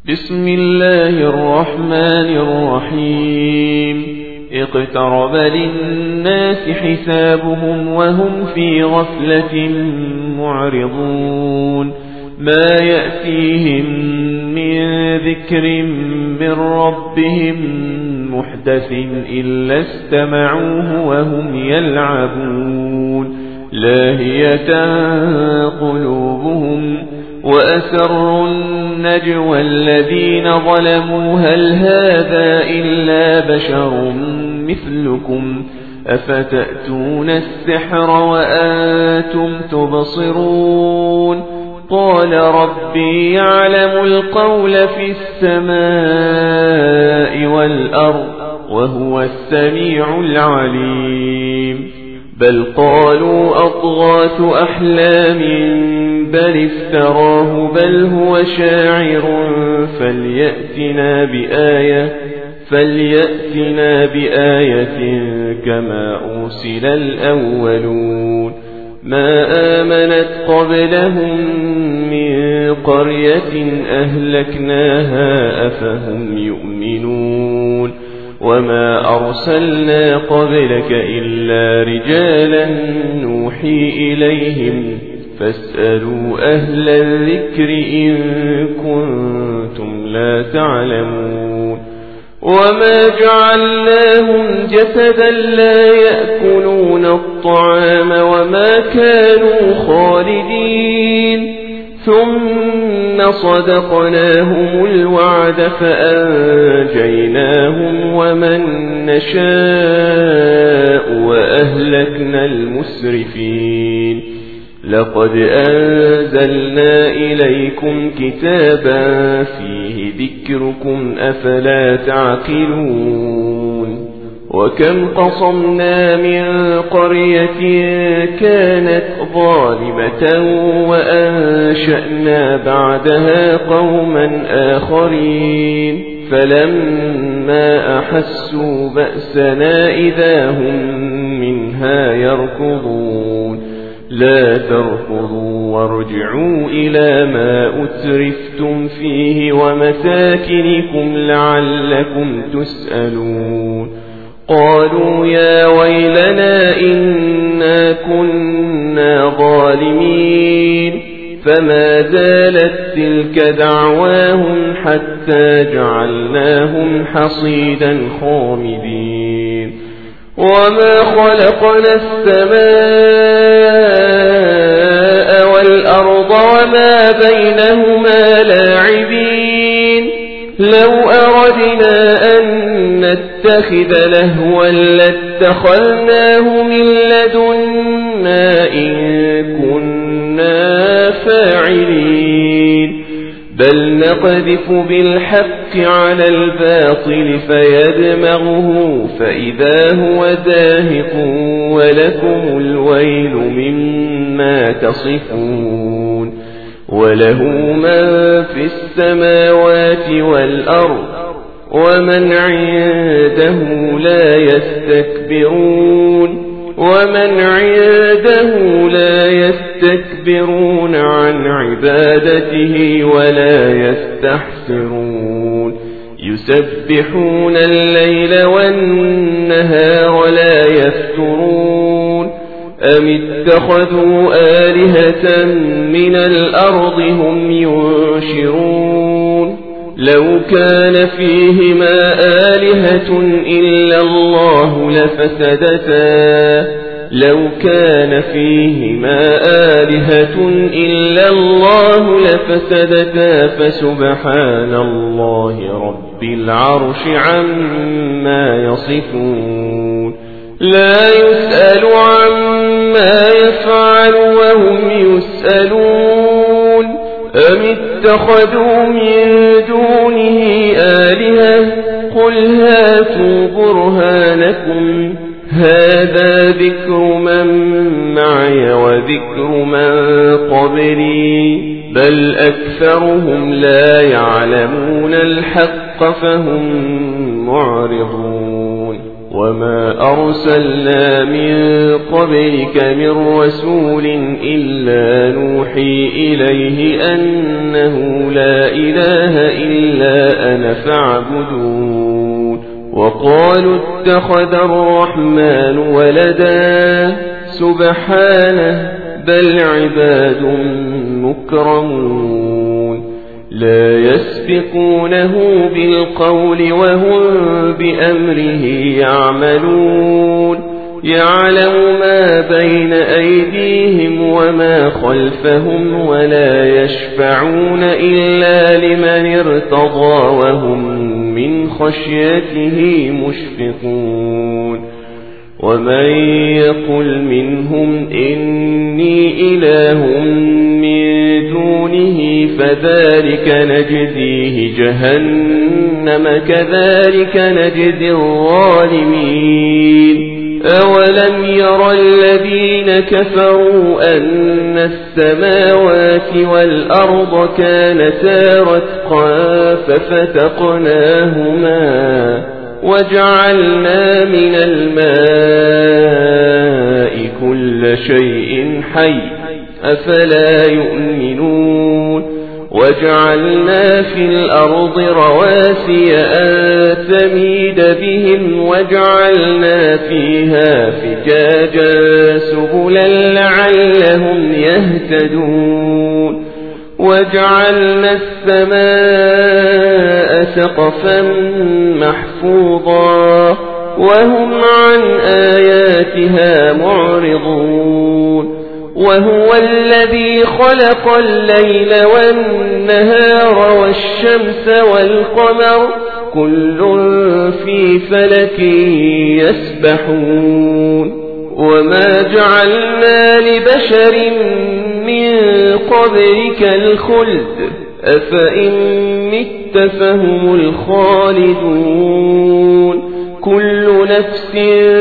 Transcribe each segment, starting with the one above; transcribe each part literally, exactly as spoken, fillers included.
بسم الله الرحمن الرحيم. اقترب للناس حسابهم وهم في غفلة معرضون. ما يأتيهم من ذكر من ربهم محدث إلا استمعوه وهم يلعبون. لاهية قلوبهم وأسروا النجوى الذين ظلموا هل هذا إلا بشر مثلكم أفتأتون السحر وأنتم تبصرون. قال ربي يعلم القول في السماء والأرض وهو السميع العليم. بل قالوا أضغاث أحلام بل افتراه بل هو شاعر فليأتنا بآية فليأتنا بآية كما أرسل الأولون. ما آمنت قبلهم من قرية أهلكناها أفهم يؤمنون. وما أرسلنا قبلك إلا رجالا نوحي إليهم فاسألوا أهل الذكر إن كنتم لا تعلمون. وما جعلناهم جسدا لا يأكلون الطعام وما كانوا خالدين. ثم صدقناهم الوعد فأنجيناهم ومن نشاء وأهلكنا المسرفين. لقد أنزلنا إليكم كتابا فيه ذكركم أفلا تعقلون. وكم قصمنا من قرية كانت ظالمة وأنشأنا بعدها قوما آخرين فلما أحسوا بأسنا إذا هم منها يركضون. لا تركضوا وارجعوا إلى ما أترفتم فيه ومساكنكم لعلكم تسألون. قالوا يا ويلنا إنا كنا ظالمين. فما زالت تلك دعواهم حتى جعلناهم حصيدا خامدين. وما خلقنا السماء والأرض وما بينهما لاعبين. لو أردنا أن نتخذ لهوا لاتخذناه من لدنا إن كنا فاعلين. بل نقذف بالحق على الباطل فيدمغه فإذا هو زاهق ولكم الويل مما تصفون. وله من في السماوات والأرض ومن عنده لا يستكبرون ومن عنده لا يستكبرون عن عبادته ولا يستحسرون. يسبحون الليل والنهار لا يفترون. أم اتخذوا آلهة من الأرض هم ينشرون. لو كان فيهما آلهة إلا الله لفسدتا لو كان فيهما آلهة إلا الله لفسدتا فسبحان الله رب العرش عما يصفون. لا يسأل عما يفعل وهم يسألون. أم اتخذوا من دونه آلهة قل هاتوا برهانكم هذا ذكر من معي وذكر من قبلي بل أكثرهم لا يعلمون الحق فهم معرضون. وما أرسلنا من قبلك من رسول إلا نوحي إليه أنه لا إله إلا أنا فاعبدون. وقالوا اتخذ الرحمن ولدا سبحانه بل عباد مكرمون لا يسبقونه بالقول وهم بأمره يعملون. يعلم ما بين أيديهم وما خلفهم ولا يشفعون إلا لمن ارتضى وهم من خشيته مشفقون. ومن يقل منهم إني إله من دونه فذلك نجزيه جهنم كذلك نجزي الظالمين. أولم ير الذين كفروا أن السماوات والأرض كانتا رتقا ففتقناهما وجعلنا من الماء كل شيء حي أفلا يؤمنون. وجعلنا في الأرض رواسي أن تميد بهم وجعلنا فيها فجاجا سبلا لعلهم يهتدون. وجعلنا السماء سقفا محفوظا وهم عن آياتها معرضون. وهو الذي خلق الليل والنهار والشمس والقمر كل في فلك يسبحون. وما جعلنا لبشر من قبلك الخلد أفإن مت فهم الخالدون. كل نفس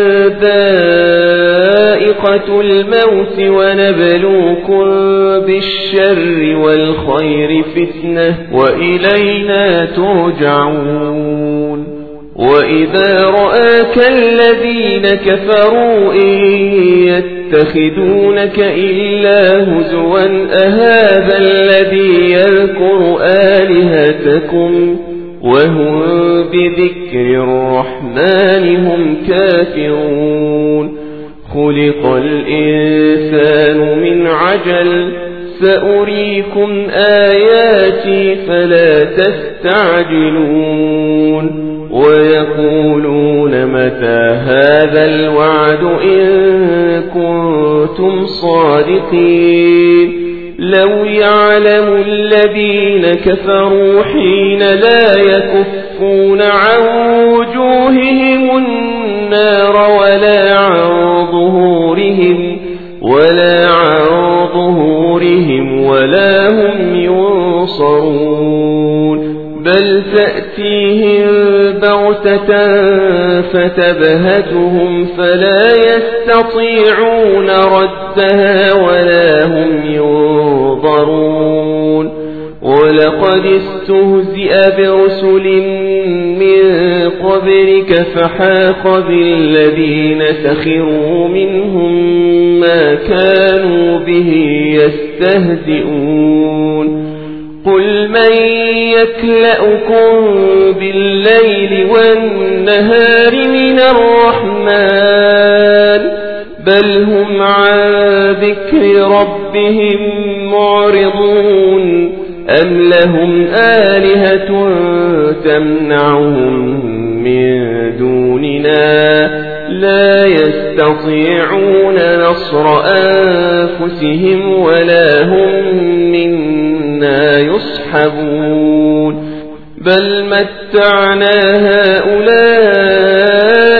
ذائقة الموت ونبلوكم بالشر والخير فتنة وإلينا ترجعون. وإذا رآك الذين كفروا إن يتخذونك إلا هزوا أهذا الذي يذكر آلهتكم وهم بذكر الرحمن هم كافرون. خلق الإنسان من عجل سأريكم آياتي فلا تستعجلون. ويقولون متى هذا الوعد إن كنتم صادقين. لو يعلم الذين كفروا حين لا يكفون عن وجوههم النار ولا عن ظهورهم ولا عن ظهورهم ولا هم ينصرون. بل تأتيهم بغتة فتبهتهم فلا يستطيعون ردها ولا هم ينظرون. ولقد استهزئ برسل من قبلك فحاق بالذين سخروا منهم ما كانوا به يستهزئون. قل من يكلأكم بالليل والنهار من الرحمن بل هم عن ذكر ربهم معرضون. أم لهم آلهة تمنعهم من دوننا لا يستطيعون نصر أنفسهم ولا هم منا يصحبون. بل متعنا هؤلاء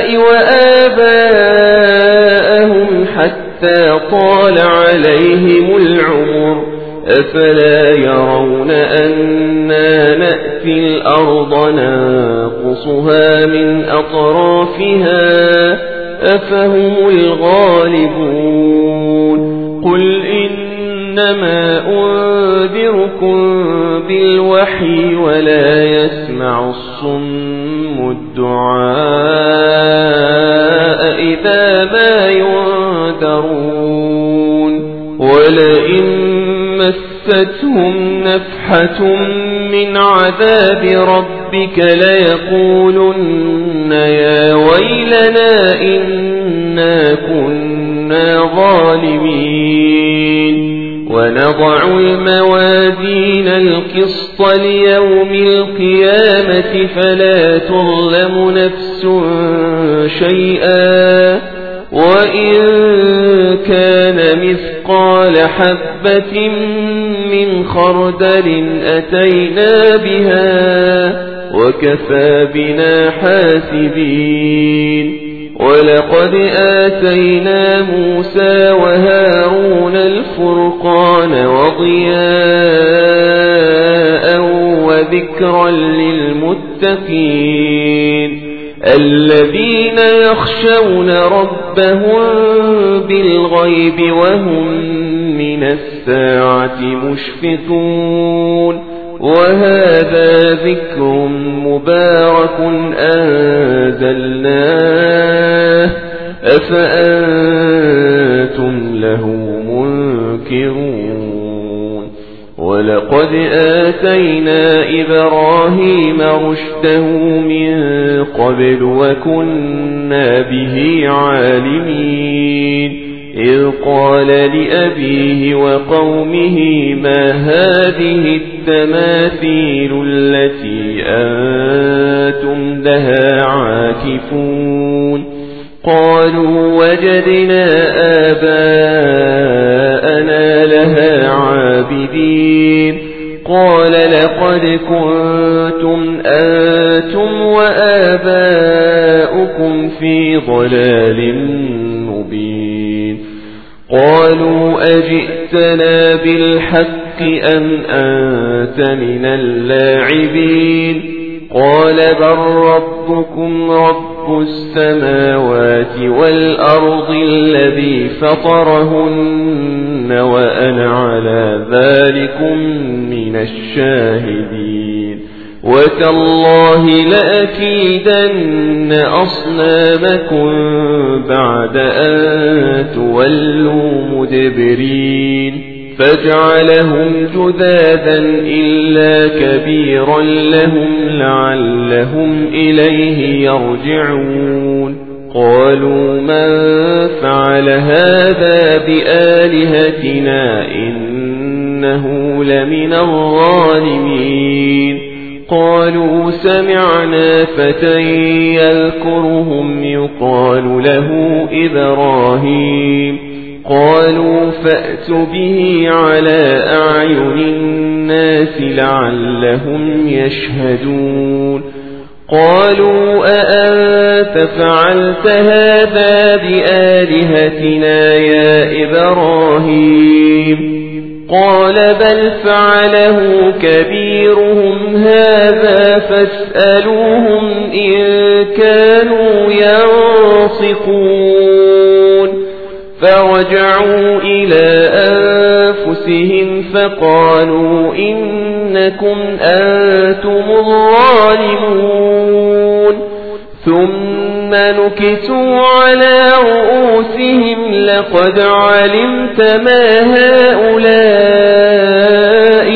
وآباءهم حتى طال عليهم العمر أفلا يرون أنا نأتي الأرض ننقصها من أطرافها أفهم الغالبون. قل إن إنما أنذركم بالوحي ولا يسمع الصم الدعاء إذا ما ينذرون ولئن مستهم نفحة من عذاب ربك ليقولن يا ويلنا إنا كنا ظالمين ونضع الموازين القسط ليوم القيامة فلا تظلم نفس شيئا وإن كان مثقال حبة من خردل أتينا بها وكفى بنا حاسبين ولقد آتينا موسى وهارون الفرقان وضياء وذكرا للمتقين الذين يخشون ربهم بالغيب وهم من الساعة مشفقون وهذا ذكر مبارك أنزلناه أفأنتم له منكرون ولقد آتينا إبراهيم رشده من قبل وكنا به عالمين إذ قال لأبيه وقومه ما هذه التماثيل التي أنتم لها عاكفون قالوا وجدنا آباءنا لها عابدين قال لقد كنتم أنتم وآباؤكم في ضلال مبين قالوا أجئتنا بالحق أم أنت من اللاعبين قال بل ربكم رب السماوات والأرض الذي فطرهن وأنا على ذلكم من الشاهدين وتالله لأكيدن أصنامكم بعد أن تولوا مدبرين فجعلهم جذاذا إلا كبيرا لهم لعلهم إليه يرجعون قالوا من فعل هذا بآلهتنا إنه لمن الظالمين قالوا سمعنا فتى يذكرهم يقال له إبراهيم قالوا فأتوا به على أعين الناس لعلهم يشهدون قالوا أأنت فعلت هذا بآلهتنا يا إبراهيم قال بل فعله كبيرهم هذا فاسألوهم إن كانوا ينصقون فرجعوا إلى أنفسهم فقالوا إنكم أنتم الظالمون ثم نكتوا على رؤوسهم لقد علمت ما هؤلاء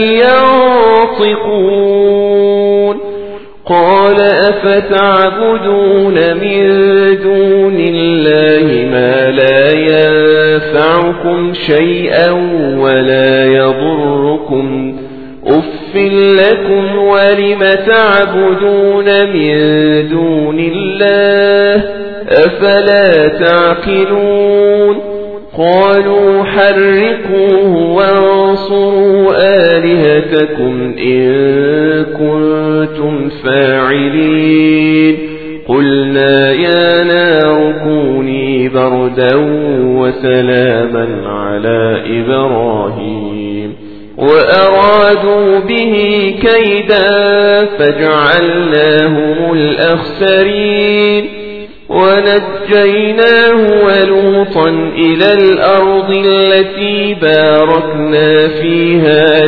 ينطقون قال أفتعبدون من دون الله ما لا ينفعكم شيئا ولا يضركم أف لكم ولم تعبدون من دون الله أفلا تعقلون قالوا حرقوه وانصروا آلهتكم إن كنتم فاعلين قلنا يا نار كوني بردا وسلاما على إبراهيم وأرادوا به كيدا فجعلناهم الأخسرين ونجيناه ولوطا إلى الأرض التي باركنا فيها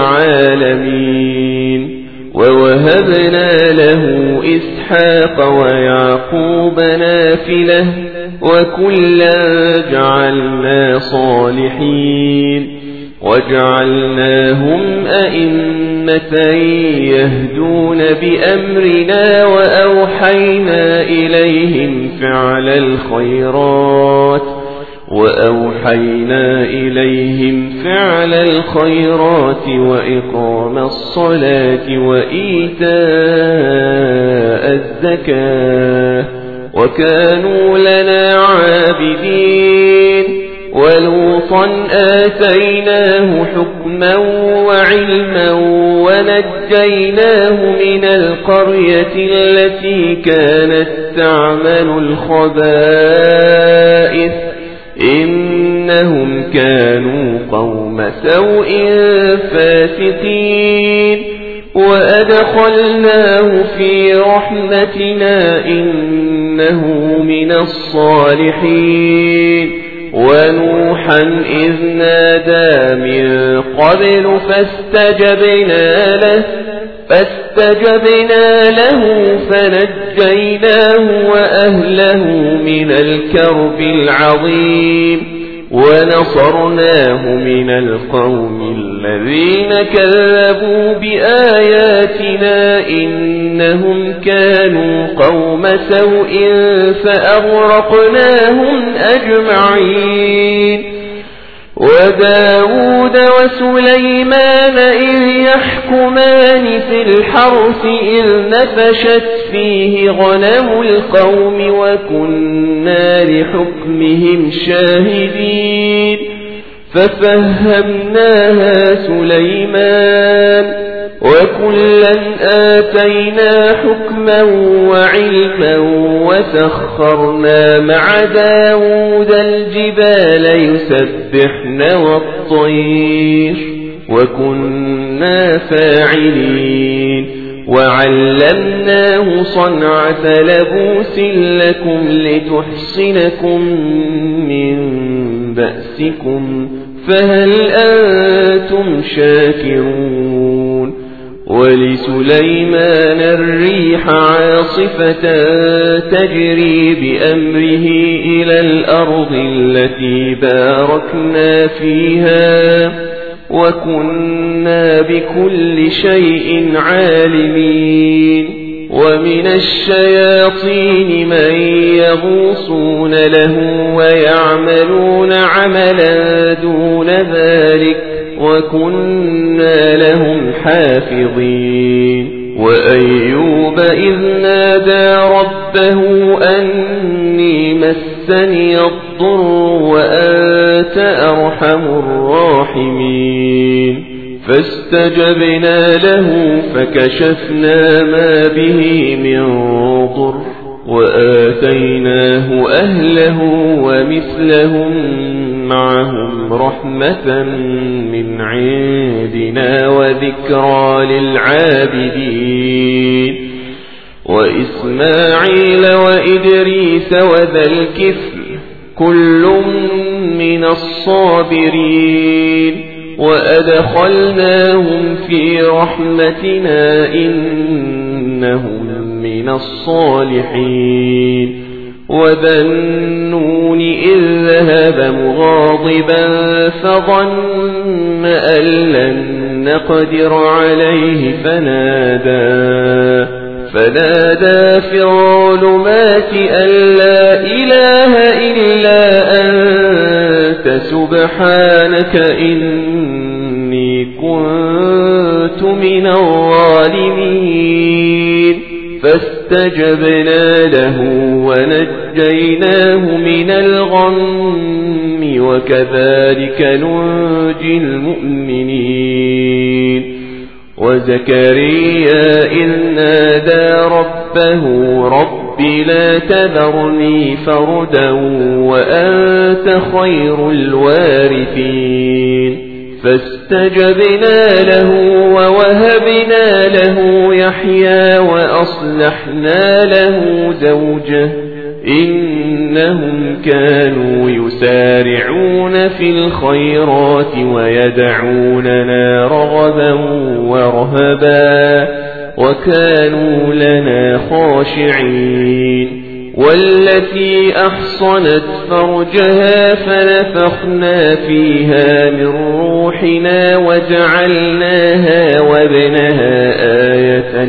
للعالمين ووهبنا له إسحاق ويعقوب نافلة وكلا جعلنا صالحين وجعلناهم أئمة يهدون بأمرنا وأوحينا إليهم فعل الخيرات وأوحينا إليهم فعل الخيرات وإقام الصلاة وإيتاء الزكاة وكانوا لنا عابدين ولوطا آتيناه حكما وعلما ونجيناه من القرية التي كانت تعمل الخبائث إنهم كانوا قوم سوء فاسقين وأدخلناه في رحمتنا إنه من الصالحين ونوحا إذ نادى من قبل فاستجبنا له فاستجبنا له فنجيناه وأهله من الكرب العظيم ونصرناه من القوم الذين كذبوا بآياتنا إنهم كانوا قوم سوء فأغرقناهم أجمعين وداود وسليمان إذ يحكمان في الحرث إذ نفشت فيه غنم القوم وكنا لحكمهم شاهدين ففهمناها سليمان وكلا آتينا حكما وعلما وسخرنا مع داود الجبال يسبحن والطير وكنا فاعلين وعلمناه صنعة لبوس لكم لتحصنكم من بأسكم فهل أنتم شاكرون ولسليمان الريح عاصفة تجري بأمره إلى الأرض التي باركنا فيها وكنا بكل شيء عالمين ومن الشياطين من يغوصون له ويعملون عملا دون ذلك وكنا لهم حافظين وأيوب إذ نادى ربه أني مسني الضر وأنت أرحم الراحمين فاستجبنا له فكشفنا ما به من ضر وآتيناه أهله ومثلهم معهم رحمة من عندنا وذكرى للعابدين وإسماعيل وإدريس وذا الكفل كل من الصابرين وأدخلناهم في رحمتنا إنهم من الصالحين وذا النون إذ ذهب مغاضبا فظن أن لن نقدر عليه فنادى فنادى في الظلمات أن لا إله إلا أنت سبحانك إني كنت من الظالمين فاستجبنا له ونجيناه من الغم وكذلك ننجي المؤمنين وزكريا إذ نادى ربه رب لا تذرني فردا وأنت خير الوارثين فاستجبنا له ووهبنا له يحيى وأصلحنا له زوجه إنهم كانوا يسارعون في الخيرات ويدعوننا رغبا ورهبا وكانوا لنا خاشعين والتي أحصنت فرجها فنفخنا فيها من روحنا وجعلناها وابنها آية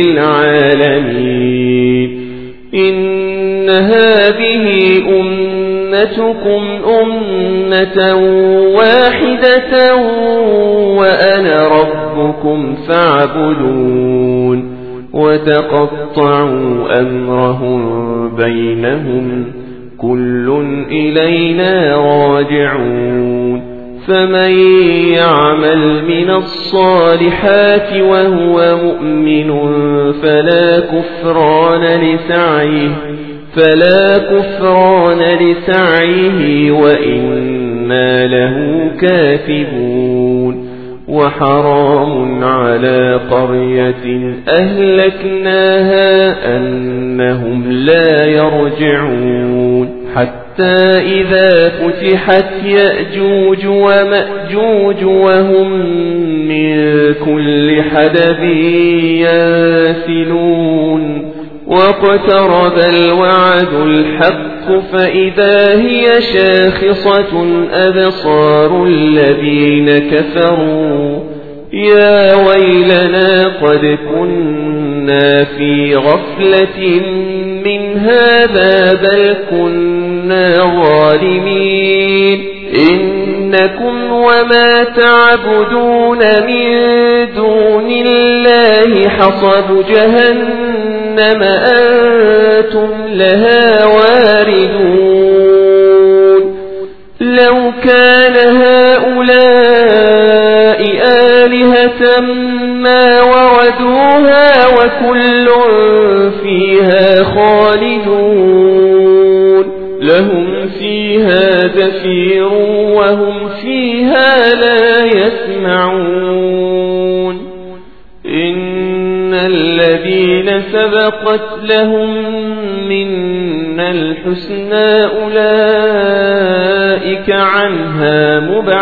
للعالمين إن هذه أمتكم أمة واحدة وأنا ربكم فاعبدون وتقطعوا أمرهم بينهم كل إلينا راجعون فمن يعمل من الصالحات وهو مؤمن فلا كفران لسعيه فلا كفران لسعيه وإنا له كاتبون وحرام على قرية أهلكناها أنهم لا يرجعون حتى إذا فتحت يأجوج ومأجوج وهم من كل حدب ينسلون واقترب الوعد الحق فإذا هي شاخصة أبصار الذين كفروا يا ويلنا قد كنا في غفلة من هذا بل كنا ظالمين إنكم وما تعبدون من دون الله حصب جهنم أنتم لها واردون لو كان هؤلاء آلهة ما وردوها وكل فيها خالدون لهم فيها زفير وهم فيها لا يسمعون إن الذين سبقت لهم منا الحسنى أولئك عنها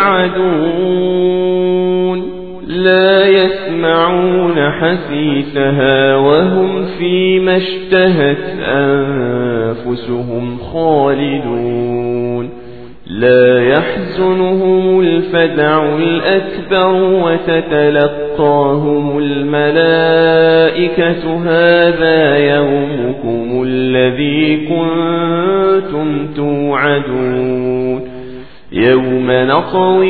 مبعدون لا يسمعون حسيسها وهم فيما اشتهت أنفسهم خالدون لا يحزنهم الفزع الأكبر وتتلقاهم الملائكة هذا يومكم الذي كنتم توعدون يوم نطوي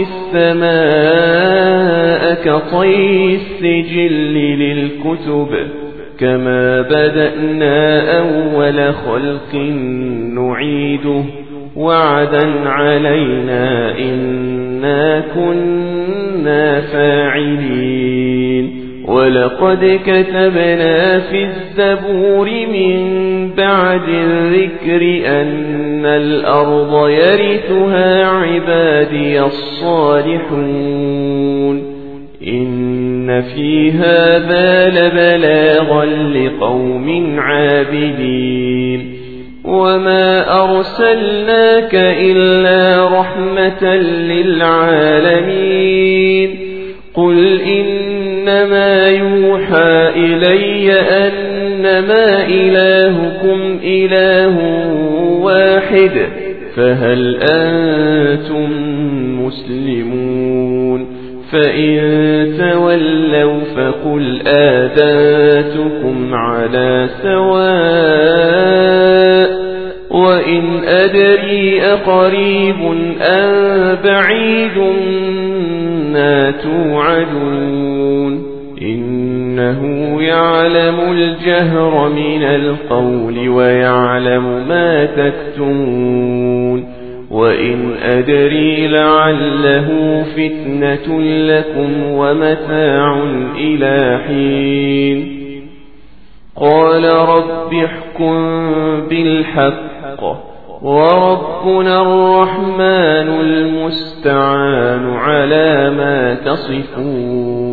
السماء كطي السجل للكتب كما بدأنا أول خلق نعيده وعدا علينا إنا كنا فاعلين ولقد كتبنا في الزبور من بعد الذكر أن الأرض يرثها عبادي الصالحون إن في هذا لبلاغا لقوم عابدين وما أرسلناك إلا رحمة للعالمين قل إنما يوحى إلي أنما إلهكم إله واحد فهل أنتم مسلمون فإن تولوا فقل آذانتكم على سواء وإن أدري أقريب أم بعيد ما توعدون إنه يعلم الجهر من القول ويعلم ما تكتمون وإن أدري لعله فتنة لكم ومتاع إلى حين قال رب احكم بالحق وربنا الرحمن المستعان على ما تصفون